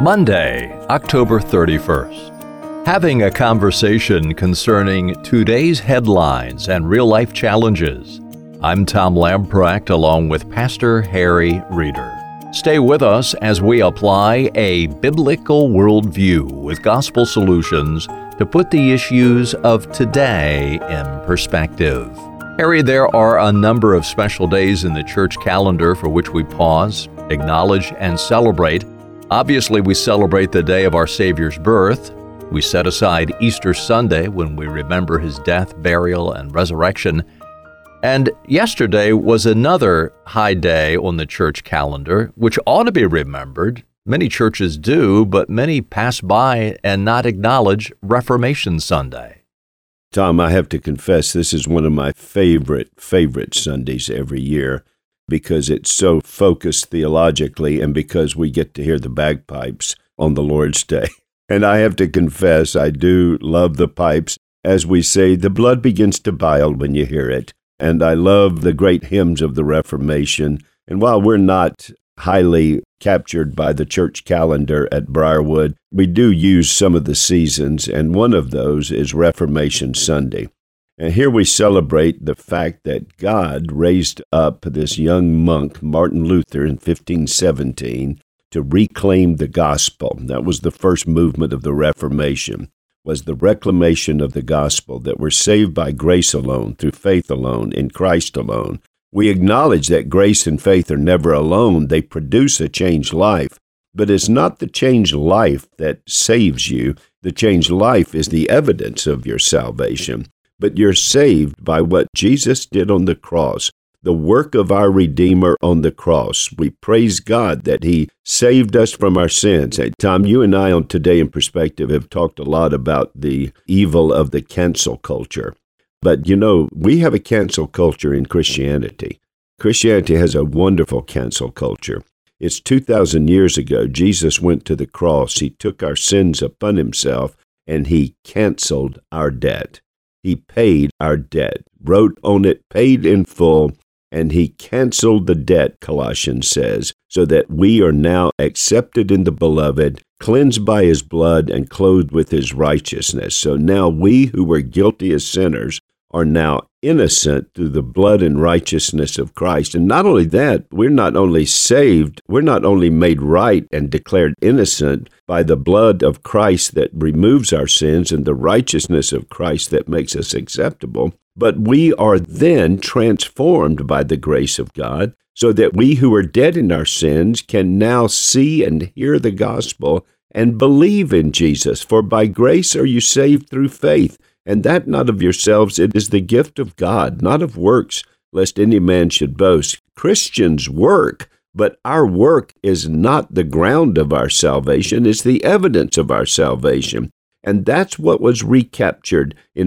Monday, October 31st. Having a conversation concerning today's headlines and real-life challenges. I'm Tom Lamprecht along with Pastor Harry Reeder. Stay with us as we apply a biblical worldview with gospel solutions to put the issues of today in perspective. Harry, there are a number of special days in the church calendar for which we pause, acknowledge, and celebrate. Obviously, we celebrate the day of our Savior's birth. We set aside Easter Sunday when we remember his death, burial, and resurrection. And yesterday was another high day on the church calendar, which ought to be remembered. Many churches do, but many pass by and not acknowledge Reformation Sunday. Tom, I have to confess, this is one of my favorite Sundays every year, because it's so focused theologically and because we get to hear the bagpipes on the Lord's Day. And I have to confess, I do love the pipes. As we say, the blood begins to boil when you hear it. And I love the great hymns of the Reformation. And while we're not highly captured by the church calendar at Briarwood, we do use some of the seasons, and one of those is Reformation Sunday. And here we celebrate the fact that God raised up this young monk, Martin Luther, in 1517 to reclaim the gospel. That was the first movement of the Reformation, was the reclamation of the gospel, that we're saved by grace alone, through faith alone, in Christ alone. We acknowledge that grace and faith are never alone. They produce a changed life. But it's not the changed life that saves you. The changed life is the evidence of your salvation. But you're saved by what Jesus did on the cross, the work of our Redeemer on the cross. We praise God that he saved us from our sins. Hey, Tom, you and I on Today in Perspective have talked a lot about the evil of the cancel culture. But, you know, we have a cancel culture in Christianity. Christianity has a wonderful cancel culture. It's 2,000 years ago. Jesus went to the cross. He took our sins upon himself, and he canceled our debt. He paid our debt, wrote on it, paid in full, and he canceled the debt, Colossians says, so that we are now accepted in the beloved, cleansed by his blood, and clothed with his righteousness. So now we who were guilty as sinners are now innocent through the blood and righteousness of Christ. And not only that, we're not only saved, we're not only made right and declared innocent by the blood of Christ that removes our sins and the righteousness of Christ that makes us acceptable, but we are then transformed by the grace of God so that we who are dead in our sins can now see and hear the gospel and believe in Jesus. For by grace are you saved through faith, and that not of yourselves, it is the gift of God, not of works, lest any man should boast. Christians work, but our work is not the ground of our salvation, it's the evidence of our salvation. And that's what was recaptured in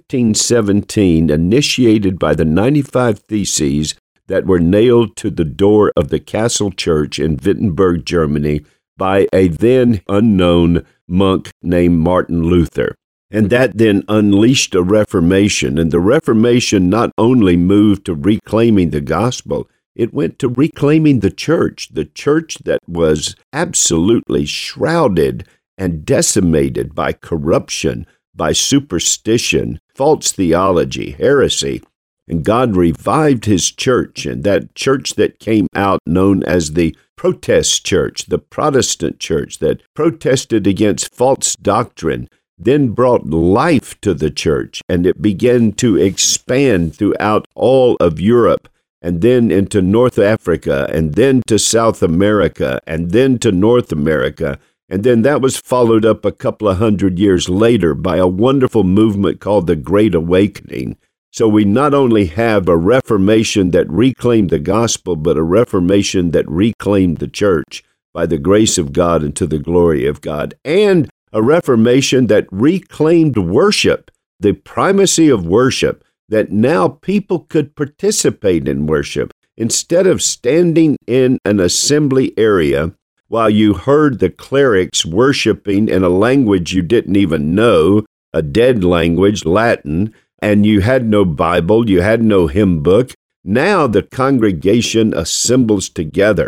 1517, initiated by the 95 Theses that were nailed to the door of the Castle Church in Wittenberg, Germany, by a then unknown monk named Martin Luther. And that then unleashed a Reformation. And the Reformation not only moved to reclaiming the gospel, it went to reclaiming the church that was absolutely shrouded and decimated by corruption, by superstition, false theology, heresy. And God revived his church, and that church that came out known as the Protest Church, the Protestant church that protested against false doctrine, then brought life to the church, and it began to expand throughout all of Europe, and then into North Africa, and then to South America, and then to North America. And then that was followed up a couple of hundred years later by a wonderful movement called the Great Awakening. So we not only have a Reformation that reclaimed the gospel, but a Reformation that reclaimed the church by the grace of God and to the glory of God, and a Reformation that reclaimed worship, the primacy of worship, that now people could participate in worship. Instead of standing in an assembly area while you heard the clerics worshiping in a language you didn't even know, a dead language, Latin, and you had no Bible, you had no hymn book, now the congregation assembles together.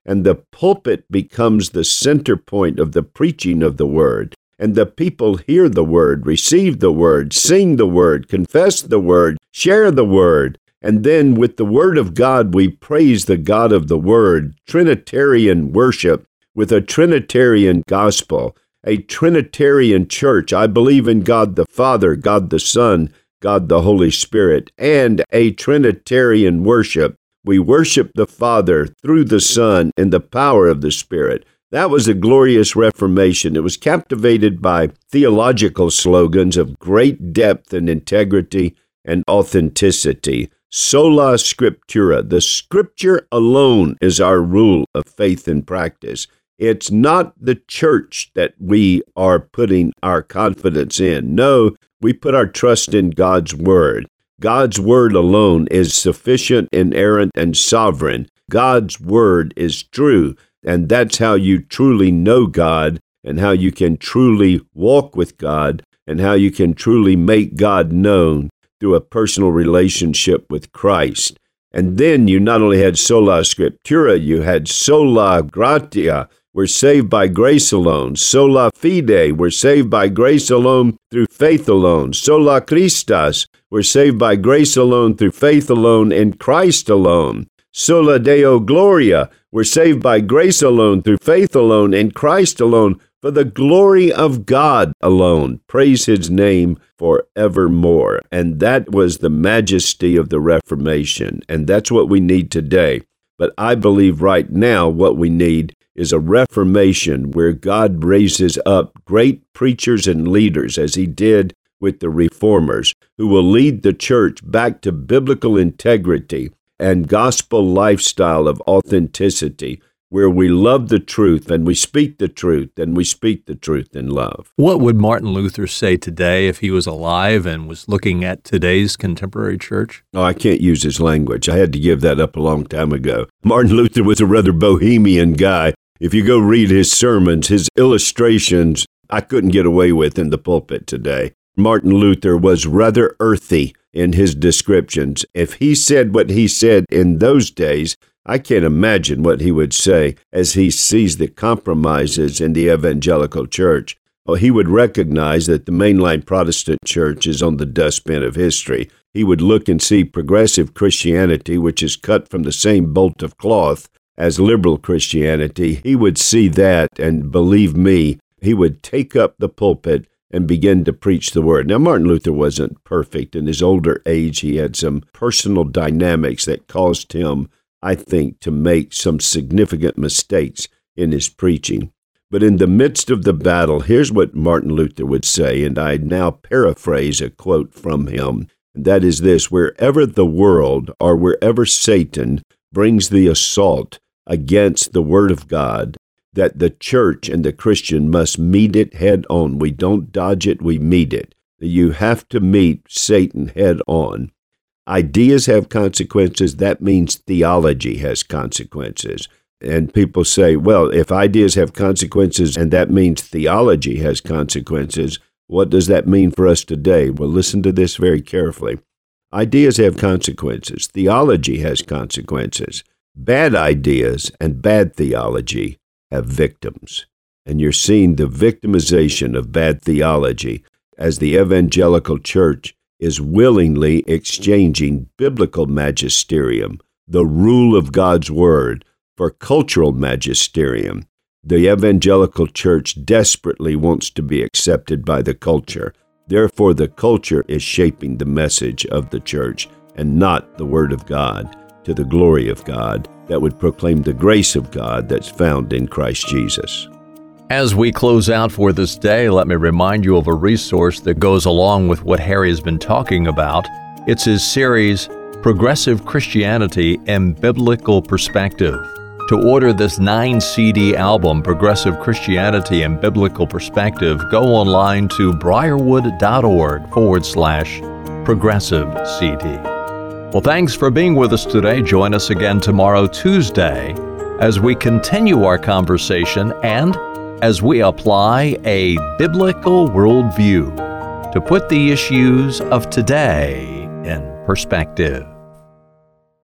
and the pulpit becomes the center point of the preaching of the Word. And the people hear the Word, receive the Word, sing the Word, confess the Word, share the Word. And then with the Word of God, we praise the God of the Word, Trinitarian worship with a Trinitarian gospel, a Trinitarian church. I believe in God the Father, God the Son, God the Holy Spirit, and a Trinitarian worship. We worship the Father through the Son in the power of the Spirit. That was a glorious Reformation. It was captivated by theological slogans of great depth and integrity and authenticity. Sola Scriptura. The Scripture alone is our rule of faith and practice. It's not the church that we are putting our confidence in. No, we put our trust in God's Word. God's Word alone is sufficient, inerrant, and sovereign. God's Word is true, and that's how you truly know God and how you can truly walk with God and how you can truly make God known through a personal relationship with Christ. And then you not only had sola scriptura, you had sola gratia. We're saved by grace alone. Sola fide. We're saved by grace alone through faith alone. Sola Christus. We're saved by grace alone through faith alone in Christ alone. Sola Deo Gloria. We're saved by grace alone through faith alone in Christ alone for the glory of God alone. Praise His name forevermore. And that was the majesty of the Reformation. And that's what we need today. But I believe right now what we need is a reformation where God raises up great preachers and leaders, as He did with the Reformers, who will lead the church back to biblical integrity and gospel lifestyle of authenticity, where we love the truth and we speak the truth and we speak the truth in love. What would Martin Luther say today if he was alive and was looking at today's contemporary church? Oh, I can't use his language. I had to give that up a long time ago. Martin Luther was a rather bohemian guy. If you go read his sermons, his illustrations, I couldn't get away with in the pulpit today. Martin Luther was rather earthy in his descriptions. If he said what he said in those days, I can't imagine what he would say as he sees the compromises in the evangelical church. Well, he would recognize that the mainline Protestant church is on the dustbin of history. He would look and see progressive Christianity, which is cut from the same bolt of cloth as liberal Christianity. He would see that, and believe me, he would take up the pulpit and begin to preach the word. Now, Martin Luther wasn't perfect. In his older age, he had some personal dynamics that caused him, I think, to make some significant mistakes in his preaching. But in the midst of the battle, here's what Martin Luther would say, and I now paraphrase a quote from him, and that is this: wherever the world or wherever Satan brings the assault against the Word of God, that the church and the Christian must meet it head on. We don't dodge it, we meet it. You have to meet Satan head on. Ideas have consequences. That means theology has consequences. And people say, well, if ideas have consequences and that means theology has consequences, what does that mean for us today? Well, listen to this very carefully. Ideas have consequences. Theology has consequences. Bad ideas and bad theology have victims. And you're seeing the victimization of bad theology as the evangelical church is willingly exchanging biblical magisterium, the rule of God's Word, for cultural magisterium. The evangelical church desperately wants to be accepted by the culture. Therefore, the culture is shaping the message of the church and not the Word of God, to the glory of God, that would proclaim the grace of God that's found in Christ Jesus. As we close out for this day, let me remind you of a resource that goes along with what Harry has been talking about. It's his series, Progressive Christianity and Biblical Perspective. To order this 9-CD album, Progressive Christianity and Biblical Perspective, go online to briarwood.org/progressive CD. Well, thanks for being with us today. Join us again tomorrow, Tuesday, as we continue our conversation and as we apply a biblical worldview to put the issues of today in perspective.